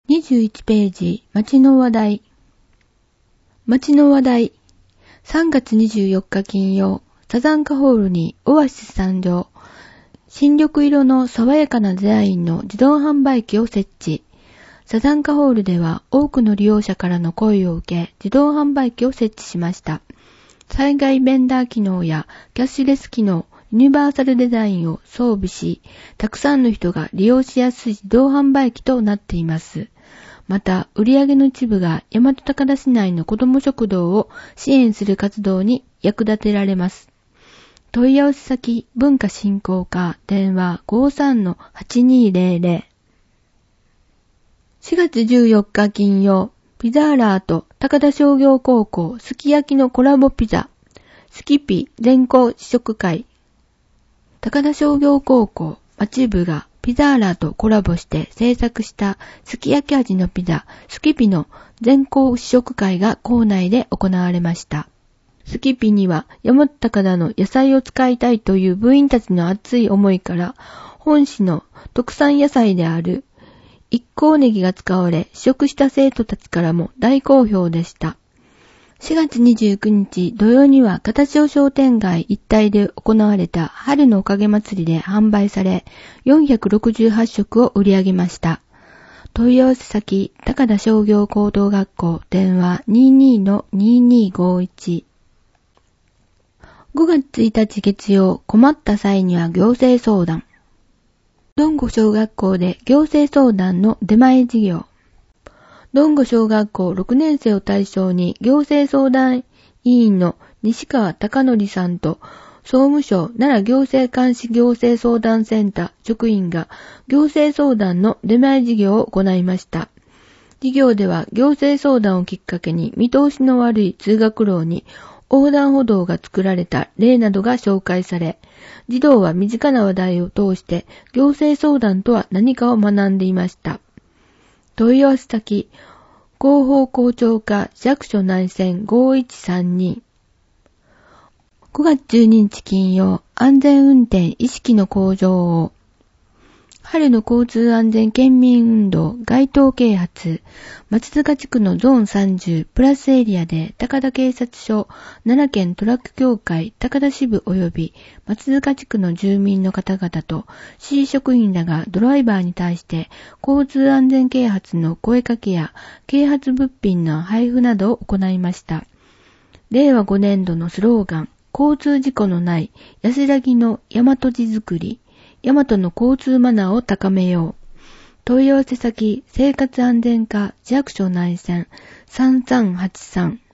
21ページ、街の話題。街の話題。3月24日金曜、サザンカホールにオアシス参上。新緑色の爽やかなデザインの自動販売機を設置。サザンカホールでは多くの利用者からの声を受け、自動販売機を設置しました。災害ベンダー機能やキャッシュレス機能、ユニバーサルデザインを装備し、たくさんの人が利用しやすい自動販売機となっています。また、売上の一部が大和高田市内の子ども食堂を支援する活動に役立てられます。問い合わせ先、文化振興課、電話 53-8200。4月14日金曜、ピザーラーと高田商業高校すき焼きのコラボピザ、スキピ全校試食会。高田商業高校町部がピザーラーとコラボして制作したすき焼き味のピザ、スキピの全校試食会が校内で行われました。スキピには大和高田の野菜を使いたいという部員たちの熱い思いから、本市の特産野菜である一香ネギが使われ、試食した生徒たちからも大好評でした。4月29日土曜には形尾商店街一帯で行われた春のおかげ祭りで販売され、468食を売り上げました。問い合わせ先、高田商業高等学校、電話 22-2251。5月1日月曜、困った際には行政相談。どんご小学校で行政相談の出前事業。どんご小学校6年生を対象に行政相談委員の西川貴則さんと総務省奈良行政監視行政相談センター職員が行政相談の出前事業を行いました。事業では行政相談をきっかけに見通しの悪い通学路に横断歩道が作られた例などが紹介され、児童は身近な話題を通して行政相談とは何かを学んでいました。問い合わせ先、広報校長課役所内線5132。5月12日金曜、安全運転意識の向上を。春の交通安全県民運動街頭啓発、松塚地区のゾーン30プラスエリアで高田警察署、奈良県トラック協会高田支部及び松塚地区の住民の方々と市職員らがドライバーに対して交通安全啓発の声かけや啓発物品の配布などを行いました。令和5年度のスローガン、交通事故のない安らぎの大和路づくり、大和の交通マナーを高めよう。問い合わせ先、生活安全課市役所内線3383。